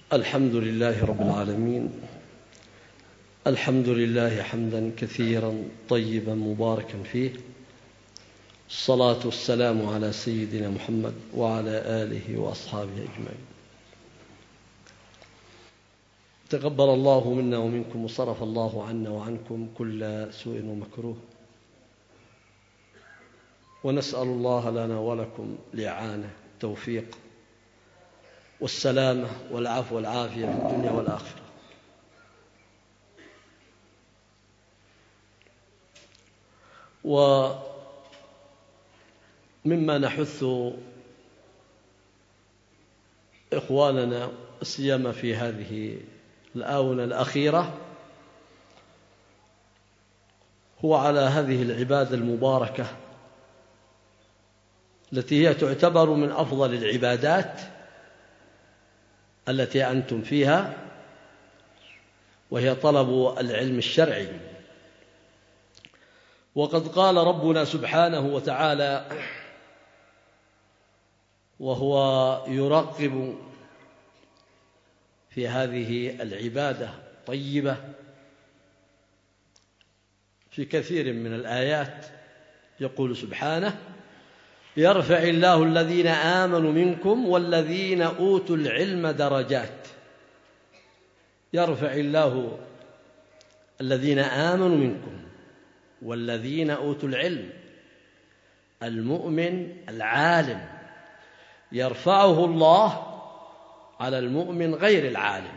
الحمد لله رب العالمين. الحمد لله حمدا كثيرا طيبا مباركا فيه. الصلاة والسلام على سيدنا محمد وعلى آله وأصحابه أجمعين. تقبل الله منا ومنكم وصرف الله عنا وعنكم كل سوء ومكروه، ونسأل الله لنا ولكم الإعانة التوفيق والسلامة والعفو والعافية في الدنيا والآخرة. ومما نحث إخواننا سيما في هذه الآونة الأخيرة هو على هذه العبادة المباركة التي هي تعتبر من أفضل العبادات التي أنتم فيها، وهي طلب العلم الشرعي. وقد قال ربنا سبحانه وتعالى وهو يرغب في هذه العبادة الطيبة في كثير من الآيات، يقول سبحانه: يرفع الله الذين آمنوا منكم والذين أوتوا العلم درجات. يرفع الله الذين آمنوا منكم والذين أوتوا العلم. المؤمن العالم يرفعه الله على المؤمن غير العالم.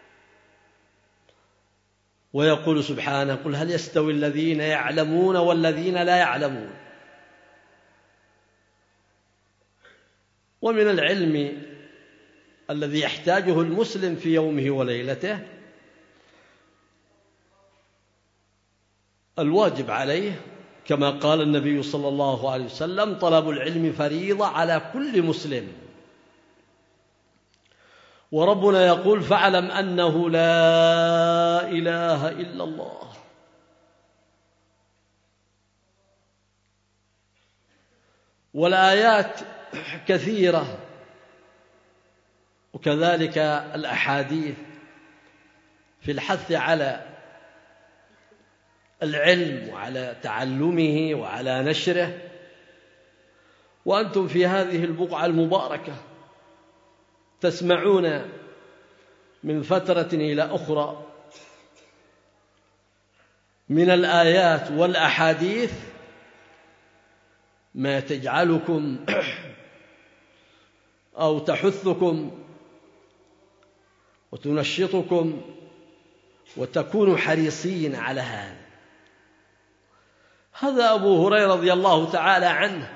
ويقول سبحانه: قل هل يستوي الذين يعلمون والذين لا يعلمون. ومن العلم الذي يحتاجه المسلم في يومه وليلته الواجب عليه، كما قال النبي صلى الله عليه وسلم: طلب العلم فريضة على كل مسلم. وربنا يقول: فاعلم أنه لا إله إلا الله. والآيات كثيرة، وكذلك الأحاديث في الحث على العلم وعلى تعلمه وعلى نشره. وأنتم في هذه البقعة المباركة تسمعون من فترة إلى أخرى من الآيات والأحاديث ما تجعلكم أو تحثكم وتنشطكم وتكونوا حريصين على هذا. هذا أبو هريرة رضي الله تعالى عنه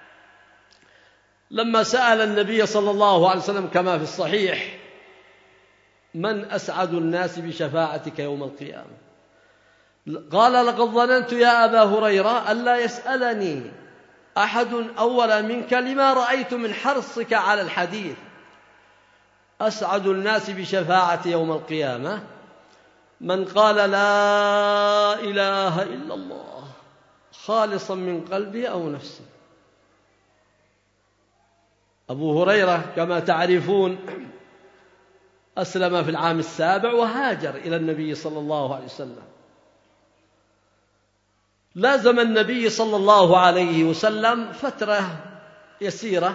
لما سأل النبي صلى الله عليه وسلم كما في الصحيح: من أسعد الناس بشفاعتك يوم القيامة؟ قال: لقد ظننت يا أبا هريرة ألا يسألني أحد أول منك لما رأيت من حرصك على الحديث. أسعد الناس بشفاعتي يوم القيامة من قال لا إله إلا الله خالصا من قلبه أو نفسه. أبو هريرة كما تعرفون أسلم في العام 7 وهاجر إلى النبي صلى الله عليه وسلم. لازم النبي صلى الله عليه وسلم فترة يسيرة،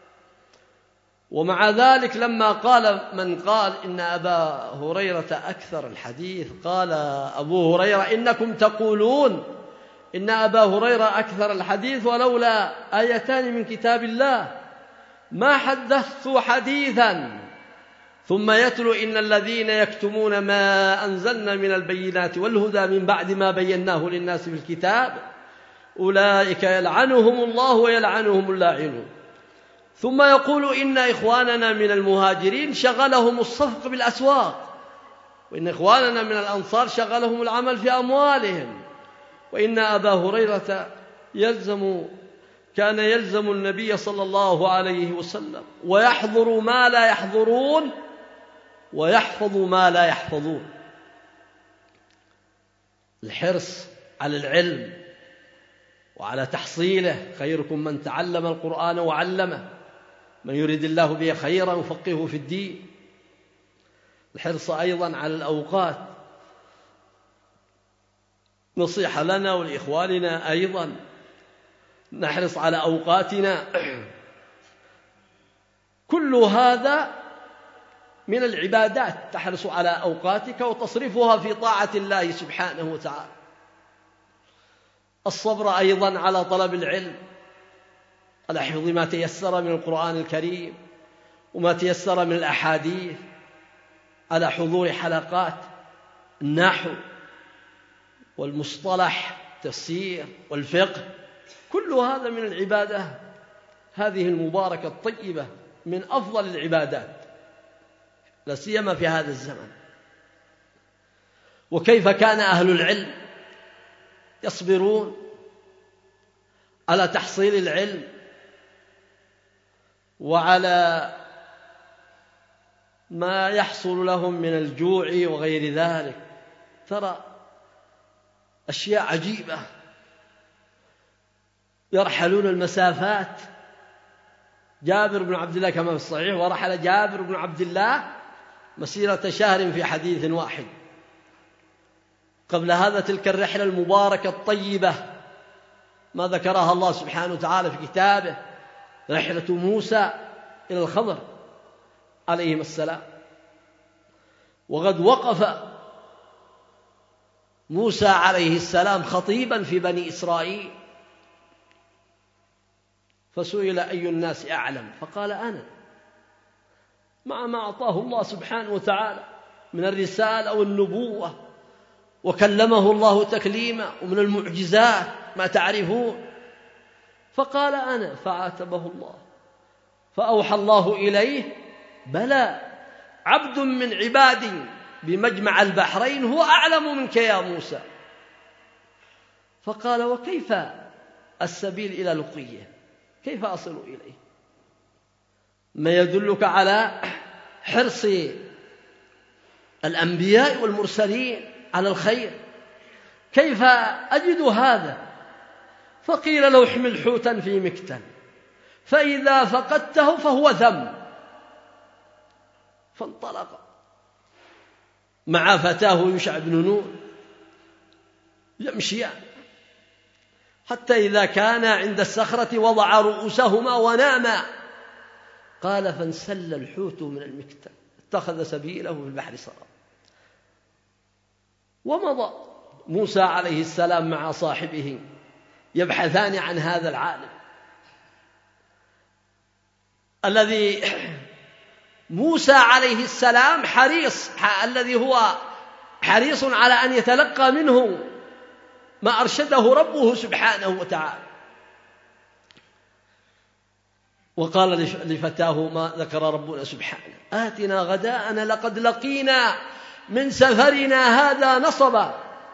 ومع ذلك لما قال من قال إن أبا هريرة أكثر الحديث، قال أبو هريرة: إنكم تقولون إن أبا هريرة أكثر الحديث ولولا آيتان من كتاب الله ما حدثت حديثا. ثم يتلو: إن الذين يكتمون ما أنزلنا من البينات والهدى من بعد ما بيناه للناس في الكتاب أولئك يلعنهم الله ويلعنهم اللاعنون. ثم يقول: إن إخواننا من المهاجرين شغلهم الصفق بالأسواق، وإن إخواننا من الأنصار شغلهم العمل في أموالهم، وإن أبا هريرة كان يلزم النبي صلى الله عليه وسلم ويحضر ما لا يحضرون ويحفظ ما لا يحفظون. الحرص على العلم وعلى تحصيله. خيركم من تعلم القرآن وعلمه، من يريد الله به خيرا يفقهه في الدين. الحرص أيضا على الأوقات، نصيحة لنا ولإخواننا أيضا، نحرص على أوقاتنا. كل هذا من العبادات، تحرص على أوقاتك وتصرفها في طاعة الله سبحانه وتعالى. الصبر أيضا على طلب العلم، على حفظ ما تيسر من القرآن الكريم وما تيسر من الأحاديث، على حضور حلقات النحو والمصطلح التفسير والفقه. كل هذا من العبادة هذه المباركة الطيبة، من أفضل العبادات لا سيما في هذا الزمن. وكيف كان أهل العلم يصبرون على تحصيل العلم وعلى ما يحصل لهم من الجوع وغير ذلك. ترى أشياء عجيبة، يرحلون المسافات. جابر بن عبد الله كما في الصحيح، ورحل جابر بن عبد الله مسيرة شهر في حديث واحد. قبل هذا تلك الرحلة المباركة الطيبة ما ذكرها الله سبحانه وتعالى في كتابه، رحلة موسى إلى الخضر عليهم السلام. وقد وقف موسى عليه السلام خطيبا في بني إسرائيل، فسئل أي الناس أعلم، فقال أنا، مع ما أعطاه الله سبحانه وتعالى من الرسالة والنبوة، وكلمه الله تكليما، ومن المعجزات ما تعرفون. فقال أنا، فعاتبه الله، فأوحى الله إليه: بلى، عبد من عبادي بمجمع البحرين هو أعلم منك يا موسى. فقال: وكيف السبيل إلى لقيه؟ كيف أصل إليه؟ ما يدلك على حرص الأنبياء والمرسلين على الخير. كيف أجد هذا؟ فقيل له: احمل حوتا في مكتل، فإذا فقدته فهو ذنب. فانطلق مع فتاه يوشع بن نون يمشيان حتى إذا كان عند الصخرة وضع رؤوسهما وناما. قال: فانسل الحوت من المكتل، اتخذ سبيله في البحر سرابا. ومضى موسى عليه السلام مع صاحبه يبحثان عن هذا العالم الذي موسى عليه السلام الذي هو حريص على أن يتلقى منه ما أرشده ربه سبحانه وتعالى. وقال لفتاه ما ذكر ربنا سبحانه: آتنا غداءنا لقد لقينا من سفرنا هذا نصبا.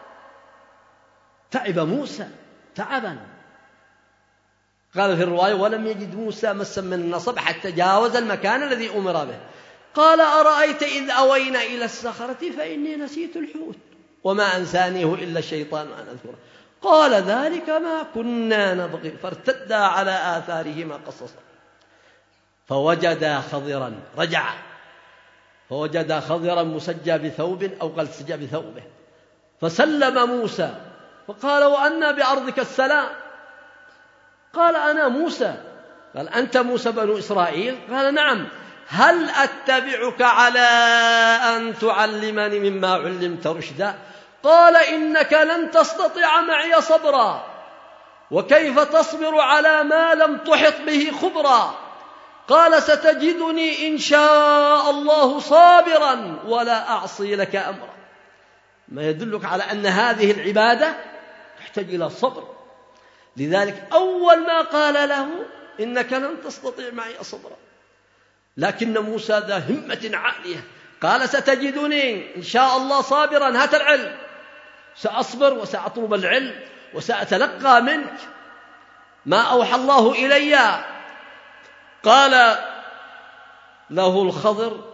تعب موسى تعبا. قال في الرواية: ولم يجد موسى مسا من النصب حتى جاوز المكان الذي أمر به. قال: أرأيت إذ أوينا إلى الصخرة فإني نسيت الحوت وما أنسانيه إلا الشيطان أن أذكره. قال: ذلك ما كنا نبغي. فارتدا على آثارهما قصصا فوجدا خضرا. رجع فوجدا خضرا مسجى بثوب أو قال سجى بثوبه. فسلم موسى فقال: وأنى بأرضك السلام؟ قال: أنا موسى. قال: أنت موسى بنو إسرائيل؟ قال: نعم. هل أتبعك على أن تعلمني مما علمت رشدا؟ قال: إنك لن تستطيع معي صبرا. وكيف تصبر على ما لم تحط به خبرا؟ قال: ستجدني إن شاء الله صابرا ولا أعصي لك أمرا. ما يدلك على أن هذه العبادة تحتاج إلى صبر. لذلك أول ما قال له: إنك لن تستطيع معي صبرا. لكن موسى ذا همة عالية قال: ستجدني إن شاء الله صابرا. هات العلم، سأصبر وسأطلب العلم وسأتلقى منك ما أوحى الله إلي. قال له الخضر: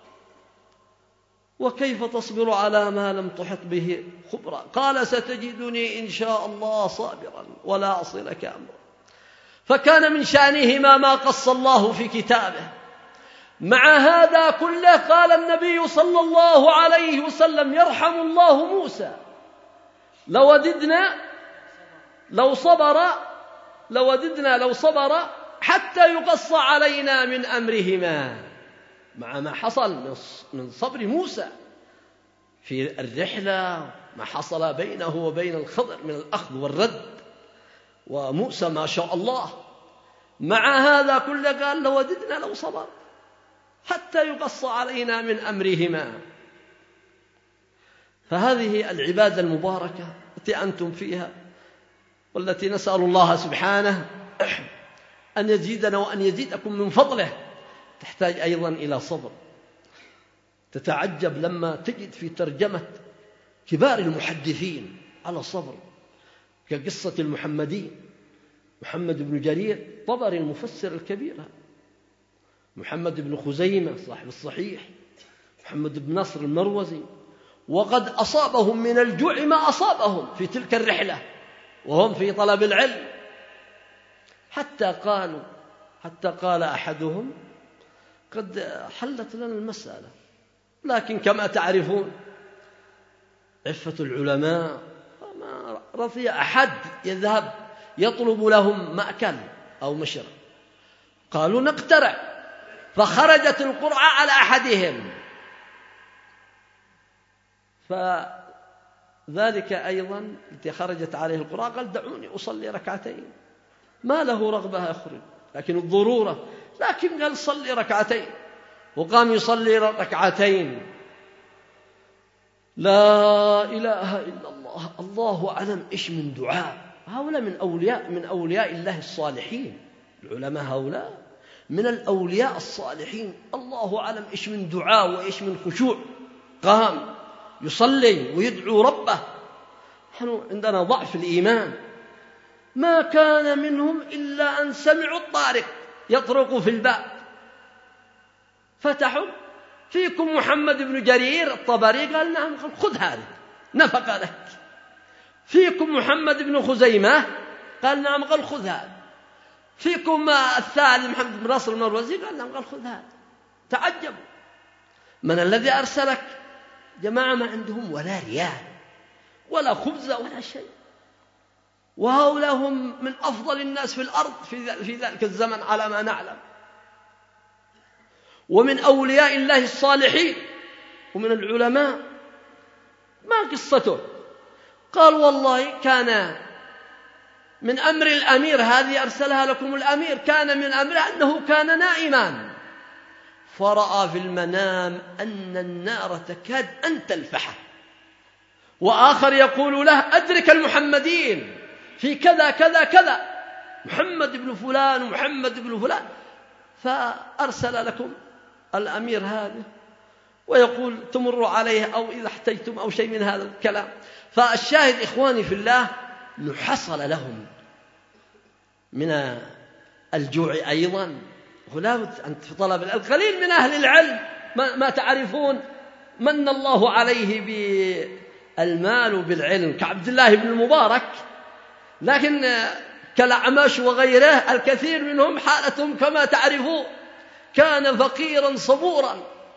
وكيف تصبر على ما لم تحط به خبرا؟ قال: ستجدني إن شاء الله صابرا ولا أعصي لك أمرا. فكان من شأنهما ما قص الله في كتابه مع هذا كله قال النبي صلى الله عليه وسلم: يرحم الله موسى، لوددنا لو صبر حتى يقص علينا من أمرهما. مع ما حصل من صبر موسى في الرحلة، ما حصل بينه وبين الخضر من الأخذ والرد، وموسى ما شاء الله مع هذا كله قال: لوددنا لو صبر حتى يقص علينا من أمرهما. فهذه العبادة المباركة التي أنتم فيها، والتي نسأل الله سبحانه أن يزيدنا وأن يزيدكم من فضله، تحتاج أيضا إلى صبر. تتعجب لما تجد في ترجمة كبار المحدثين على الصبر، كقصة المحمدين، محمد بن جرير طبري المفسر الكبير، محمد بن خزيمة صاحب الصحيح، محمد بن نصر المروزي، وقد أصابهم من الجوع ما أصابهم في تلك الرحلة وهم في طلب العلم، حتى قال أحدهم: قد حلت لنا المسألة، لكن كما تعرفون عفة العلماء ما رضي أحد يذهب يطلب لهم مأكل أو مشرب، قالوا: نقترع. فخرجت القرعة على أحدهم، فذلك أيضا التي خرجت عليه القرعة قال: دعوني أصلي ركعتين. ما له رغبة يخرج، لكن الضرورة، لكن قال: صلي ركعتين، وقام يصلي ركعتين. لا إله إلا الله. الله أعلم إيش من دعاء هؤلاء، من أولياء الله الصالحين. العلماء هؤلاء من الأولياء الصالحين، الله أعلم إيش من دعاء وإيش من خشوع. قام يصلي ويدعو ربه. نحن عندنا ضعف الإيمان. ما كان منهم إلا أن سمعوا الطارق يطرق في الباب، فتحوا: فيكم محمد بن جرير الطبري؟ قال: نعم. قال: خذ هذا، نفق لك. فيكم محمد بن خزيمة؟ قال: نعم. قال: خذ هذا. فيكم الثالث محمد بن نصر المروزي؟ قال: نعم. قال: خذ هذا. تعجبوا: من الذي أرسلك؟ جماعة ما عندهم ولا ريال ولا خبز ولا شيء، وهؤلاء هم من أفضل الناس في الأرض في ذلك الزمن على ما نعلم، ومن أولياء الله الصالحين ومن العلماء. ما قصته؟ قال: والله كان من أمر الأمير، هذه أرسلها لكم الأمير، كان من أمره أنه كان نائما، فرأى في المنام أن النار تكاد أن تلفحه، وآخر يقول له: أدرك المحمدين في كذا كذا كذا، محمد بن فلان ومحمد بن فلان. فأرسل لكم الأمير هذا، ويقول: تمروا عليه أو إذا احتجتم أو شيء من هذا الكلام. فالشاهد إخواني في الله، نحصل لهم من الجوع أيضا. أنت في طلب القليل من أهل العلم ما تعرفون من الله عليه بالمال وبالعلم كعبد الله بن المبارك، لكن كالأعمش وغيره الكثير منهم حالتهم كما تعرفون، كان فقيرا صبورا،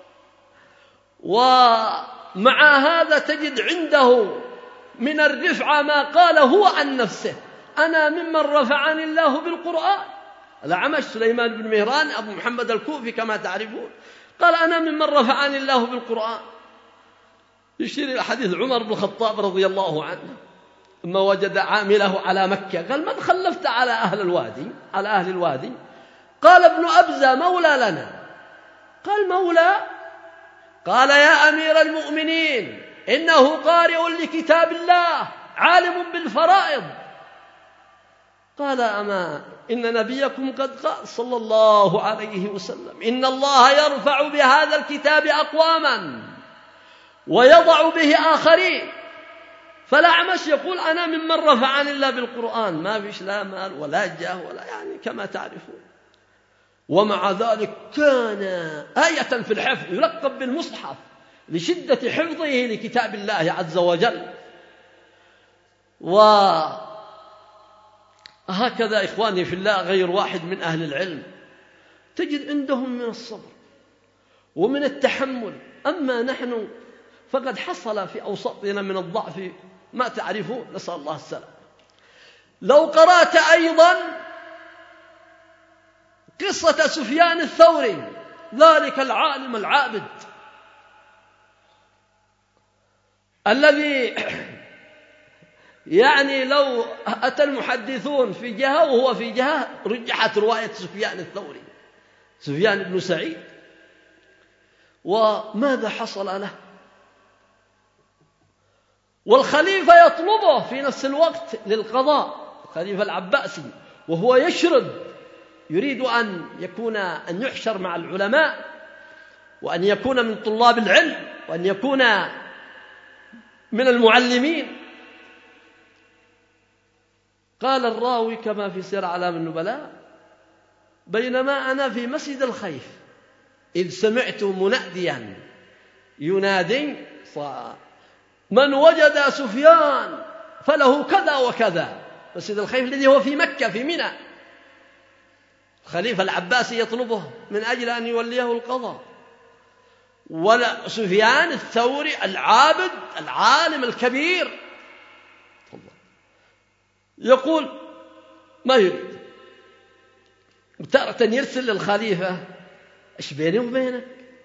ومع هذا تجد عنده من الرفعة ما قال هو عن نفسه: أنا ممن رفعني الله بالقرآن. الأعمش سليمان بن مهران أبو محمد الكوفي كما تعرفون، قال: أنا ممن رفعني الله بالقرآن. يشير إلى حديث عمر بن الخطاب رضي الله عنه ثم وجد عامله على مكة، قال: من خلفت على أهل الوادي؟ قال: ابن أبزة مولى لنا. قال: مولى؟ قال: يا أمير المؤمنين، إنه قارئ لكتاب الله عالم بالفرائض. قال: أما إن نبيكم قد قال صلى الله عليه وسلم: إن الله يرفع بهذا الكتاب أقواما ويضع به آخرين. فالأعمش يقول: أنا ممن رفعني الله بالقرآن، ما فيش لا مال ولا جاه ولا يعني كما تعرفون. ومع ذلك كان آية في الحفظ، يلقب بالمصحف لشدة حفظه لكتاب الله عز وجل. وهكذا إخواني في الله غير واحد من أهل العلم تجد عندهم من الصبر ومن التحمل. أما نحن فقد حصل في أوسطنا من الضعف ما تعرفون، نسأل الله السلام. لو قرأت أيضا قصة سفيان الثوري، ذلك العالم العابد الذي يعني لو أتى المحدثون في جهة وهو في جهة رجحت رواية سفيان الثوري، سفيان بن سعيد. وماذا حصل له؟ والخليفة يطلبه في نفس الوقت للقضاء، الخليفة العباسي، وهو يشرد يريد أن يحشر مع العلماء، وأن يكون من طلاب العلم، وأن يكون من المعلمين. قال الراوي كما في سير أعلام النبلاء: بينما أنا في مسجد الخيف إذ سمعت مناديا ينادي: من وجد سفيان فله كذا وكذا. مسجد الخيف الذي هو في مكة في منى، الخليفة العباسي يطلبه من أجل أن يوليه القضاء. ولا سفيان الثوري العابد العالم الكبير يقول ما يريد. تارة يرسل للخليفة: إيش بيني وبينك؟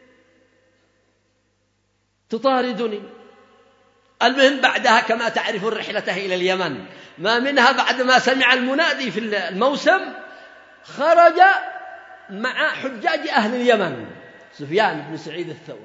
تطاردني. المهم بعدها كما تعرف رحلته إلى اليمن، ما منها بعد ما سمع المنادي في الموسم خرج مع حجاج أهل اليمن سفيان بن سعيد الثوري.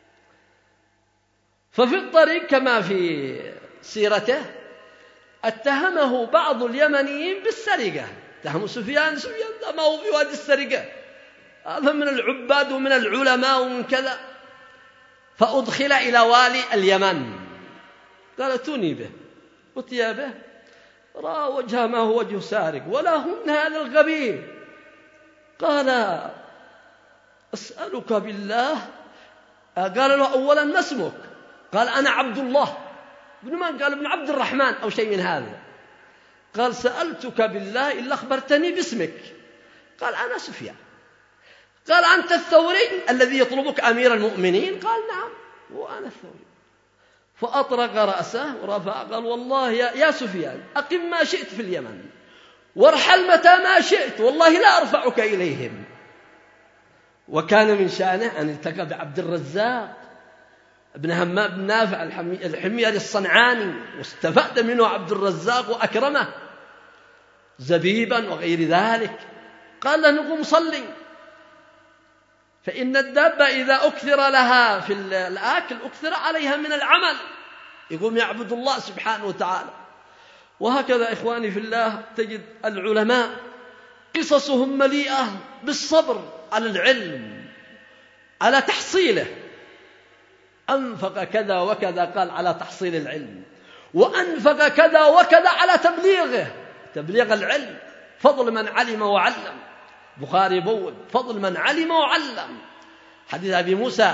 ففي الطريق كما في سيرته اتهمه بعض اليمنيين بالسرقة، اتهموا سفيان ده ما هو في وادي السرقة، هذا من العباد ومن العلماء ومن كذا. فأدخل إلى والي اليمن، قال: اتوني به. أتي به، رأى وجهه ما هو وجه سارق ولا هن هذا الغبي. قال: أسألك بالله. قال له: أولا ما اسمك؟ قال: أنا عبد الله. ابن من؟ قال: ابن عبد الرحمن أو شيء من هذا. قال: سألتك بالله إلا أخبرتني باسمك. قال: أنا سفيان. قال: أنت الثوري الذي يطلبك أمير المؤمنين؟ قال: نعم وأنا الثوري. فأطرق رأسه ورفع قال: والله يا سفيان أقم ما شئت في اليمن وارحل متى ما شئت، والله لا أرفعك إليهم. وكان من شأنه أن التقى بعبد الرزاق ابن همام بن نافع الحميري الصنعاني، واستفاد منه عبد الرزاق وأكرمه زبيبا وغير ذلك. قال له: نقوم صلي، فإن الدابة إذا أكثر لها في الآكل أكثر عليها من العمل. يقوم يعبد الله سبحانه وتعالى. وهكذا إخواني في الله تجد العلماء قصصهم مليئة بالصبر على العلم، على تحصيله. أنفق كذا وكذا قال على تحصيل العلم، وأنفق كذا وكذا على تبليغ العلم. فضل من علم وعلم. بخاري بول: فضل من علم وعلم. حديث أبي موسى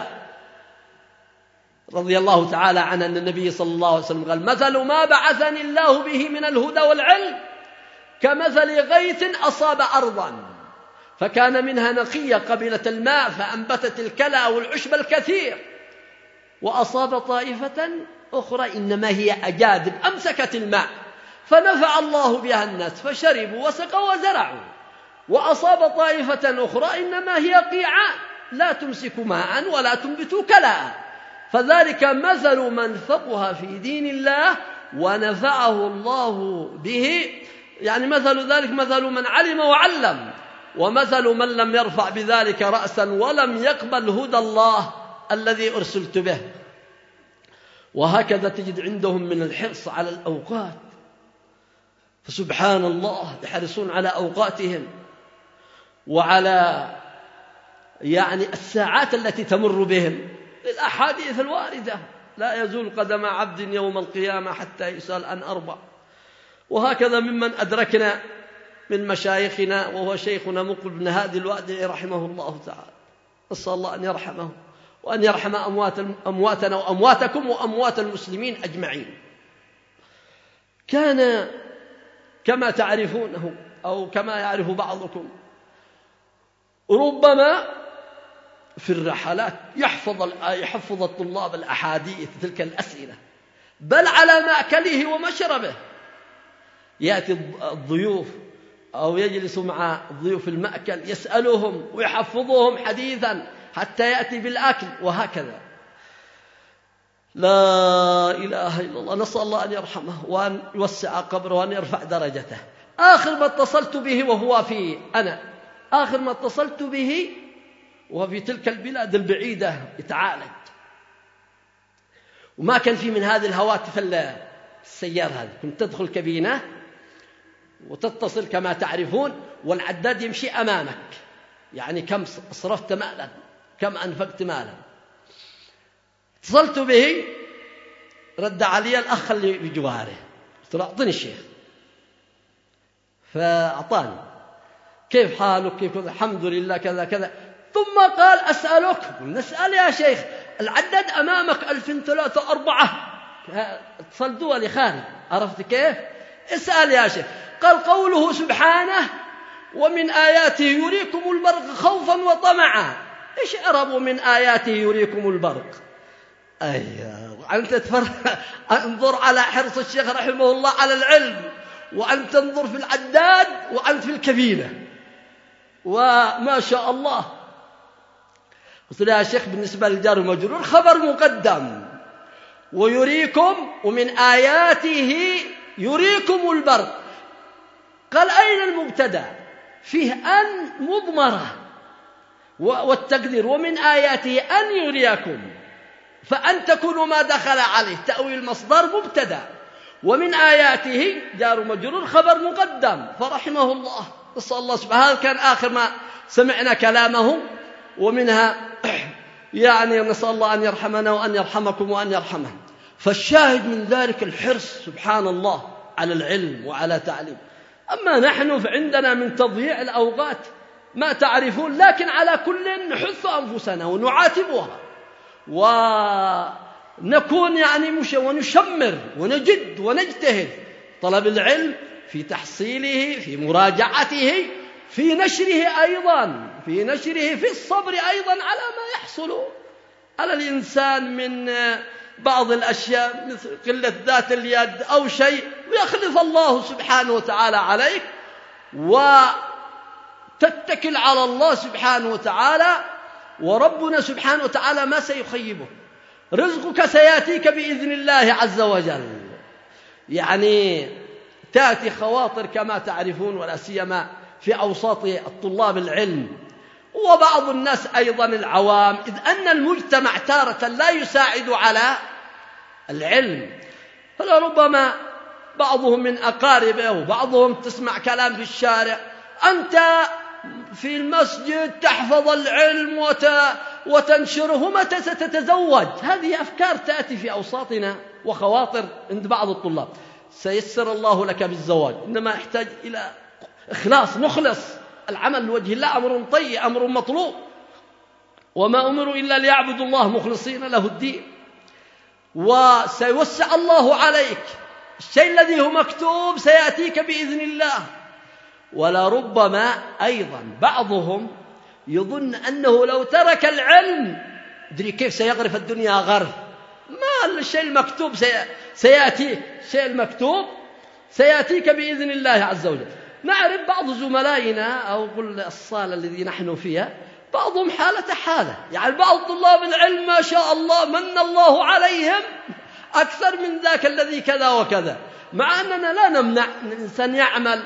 رضي الله تعالى عنه أن النبي صلى الله عليه وسلم قال: مثل ما بعثني الله به من الهدى والعلم كمثل غيث أصاب أرضا فكان منها نقية قبيلة الماء فأنبتت الكلى والعشب الكثير، وأصاب طائفة أخرى إنما هي أجادب أمسكت الماء فنفع الله بها الناس فشربوا وسقوا وزرعوا، وأصاب طائفة أخرى إنما هي قيعان لا تمسك ماء ولا تنبت كلى، فذلك مثل من فقه في دين الله ونفعه الله به. يعني مثل ذلك مثل من علم وعلم، ومثل من لم يرفع بذلك رأسا ولم يقبل هدى الله الذي أرسلت به. وهكذا تجد عندهم من الحرص على الأوقات، فسبحان الله يحرصون على أوقاتهم وعلى الساعات التي تمر بهم. الأحاديث الواردة: لا يزول قدم عبد يوم القيامة حتى يسأل عن أربع. وهكذا ممن أدركنا من مشايخنا وهو شيخنا مقبل بن هادي الوادعي رحمه الله تعالى، نسأل الله أن يرحمه وأن يرحم أمواتنا وأمواتكم وأموات المسلمين أجمعين. كان كما تعرفونه أو كما يعرف بعضكم ربما في الرحلات يحفظ الطلاب الأحاديث تلك الأسئلة، بل على مأكله ومشربه. يأتي الضيوف أو يجلس مع ضيوف المأكل يسألهم ويحفظهم حديثا حتى يأتي بالأكل، وهكذا. لا إله إلا الله، نسأل الله أن يرحمه وأن يوسع قبره وأن يرفع درجته. آخر ما اتصلت به آخر ما اتصلت به وهو في تلك البلاد البعيدة يتعالج، وما كان في من هذه الهواتف السيارة هذه. كنت تدخل كابينة وتتصل كما تعرفون، والعداد يمشي أمامك، يعني كم صرفت مالا، كم أنفقت مالا. اتصلت به، رد علي الأخ اللي بجواره، قلت له أعطني الشيخ، فأعطاني. كيف حالك؟ كيف؟ الحمد لله كذا كذا. ثم قال أسألك. نسأل يا شيخ، العداد أمامك 2003 و4. اتصل دولي خارج، عرفت كيف؟ اسأل يا شيخ. قال قوله سبحانه ومن آياته يريكم البرق خوفا وطمعا. إيش أعربوا من آياته يريكم البرق؟ أيوة، أنت انظر على حرص الشيخ رحمه الله على العلم، وأنت تنظر في العداد وأنت في الكبينة، وما شاء الله. قلت له يا شيخ بالنسبة للجار والمجرور خبر مقدم، ويريكم ومن آياته يريكم البرق. قال أين المبتدأ؟ فيه أن مضمرة، والتقدير ومن آياته أن يريكم، فأن تكون ما دخل عليه تأويل مصدر مبتدأ، ومن آياته جار مجرور خبر مقدم. فرحمه الله، نسأل الله سبحانه. هذا كان آخر ما سمعنا كلامه، ومنها يعني نسأل الله أن يرحمنا وأن يرحمكم وأن يرحمه. فالشاهد من ذلك الحرص سبحان الله على العلم وعلى تعليم. أما نحن فعندنا من تضييع الأوقات ما تعرفون، لكن على كل نحث أنفسنا ونعاتبها ونكون يعني ونشمر ونجد ونجتهد. طلب العلم في تحصيله، في مراجعته، في نشره أيضا، في نشره، في الصبر أيضا على ما يحصل على الإنسان من بعض الأشياء مثل قلة ذات اليد أو شيء، ويخلف الله سبحانه وتعالى عليك وتتكل على الله سبحانه وتعالى، وربنا سبحانه وتعالى ما سيخيبه. رزقك سيأتيك بإذن الله عز وجل. يعني تأتي خواطر كما تعرفون، ولا سيما في أوساط الطلاب العلم وبعض الناس أيضا العوام، إذ أن المجتمع تارة لا يساعد على العلم، فلربما بعضهم من أقاربه وبعضهم تسمع كلام في الشارع، أنت في المسجد تحفظ العلم وتنشره، متى ستتزوج؟ هذه أفكار تأتي في أوساطنا وخواطر عند بعض الطلاب. سيسر الله لك بالزواج، إنما يحتاج إلى إخلاص، نخلص العمل لوجه الله، أمر طيب، أمر مطلوب. وما أمروا إلا ليعبدوا الله مخلصين له الدين. وسيوسع الله عليك، الشيء الذي هو مكتوب سيأتيك بإذن الله. ولربما أيضا بعضهم يظن أنه لو ترك العلم أدري كيف سيغرف الدنيا غرف، ما الشيء المكتوب سيأتيك، الشيء المكتوب سيأتيك بإذن الله عز وجل. نعرف بعض زملائنا أو قل الصالة الذي نحن فيها، بعضهم حالة، يعني بعض طلاب العلم ما شاء الله من الله عليهم أكثر من ذاك الذي كذا وكذا، مع أننا لا نمنع أن الإنسان يعمل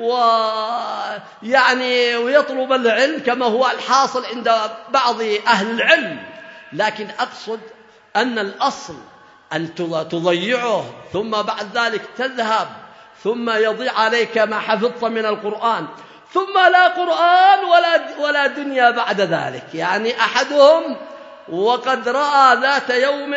ويعني ويطلب العلم كما هو الحاصل عند بعض أهل العلم، لكن أقصد أن الأصل أن تضيعه ثم بعد ذلك تذهب، ثم يضيع عليك ما حفظت من القرآن، ثم لا قرآن ولا دنيا بعد ذلك. يعني أحدهم وقد رأى ذات يوم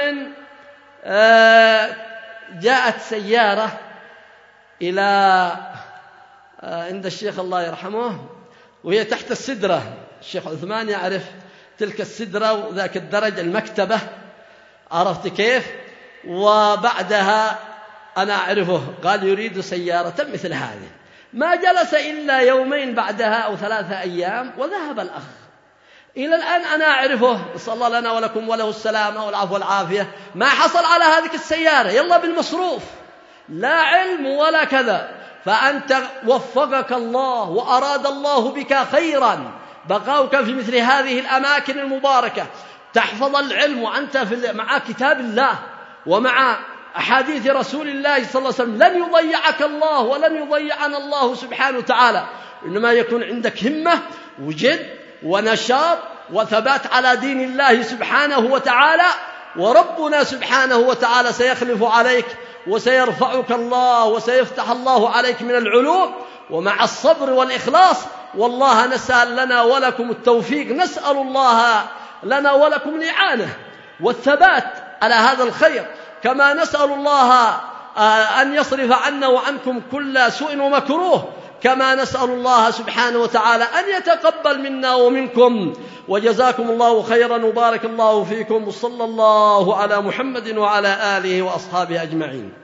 جاءت سيارة إلى عند الشيخ الله يرحمه، وهي تحت السدرة، الشيخ عثمان يعرف تلك السدرة وذاك الدرج المكتبة، عرفت كيف؟ وبعدها أنا أعرفه قال يريد سيارة مثل هذه. ما جلس إلا يومين بعدها أو 3 أيام وذهب الأخ. إلى الآن أنا أعرفه، نسأل الله لنا ولكم وله السلامة والعفو والعافية، ما حصل على هذه السيارة يلا بالمصروف، لا علم ولا كذا. فأنت وفقك الله وأراد الله بك خيرا، بقاؤك في مثل هذه الأماكن المباركة تحفظ العلم وأنت مع كتاب الله ومع أحاديث رسول الله صلى الله عليه وسلم، لن يضيعك الله ولن يضيعنا الله سبحانه وتعالى. إنما يكون عندك همة وجد ونشاط وثبات على دين الله سبحانه وتعالى، وربنا سبحانه وتعالى سيخلف عليك وسيرفعك الله وسيفتح الله عليك من العلوم، ومع الصبر والإخلاص. والله نسأل لنا ولكم التوفيق، نسأل الله لنا ولكم الإعانة والثبات على هذا الخير، كما نسأل الله أن يصرف عنا وعنكم كل سوء ومكروه، كما نسأل الله سبحانه وتعالى أن يتقبل منا ومنكم. وجزاكم الله خيرا وبارك الله فيكم، وصلى الله على محمد وعلى آله وأصحابه أجمعين.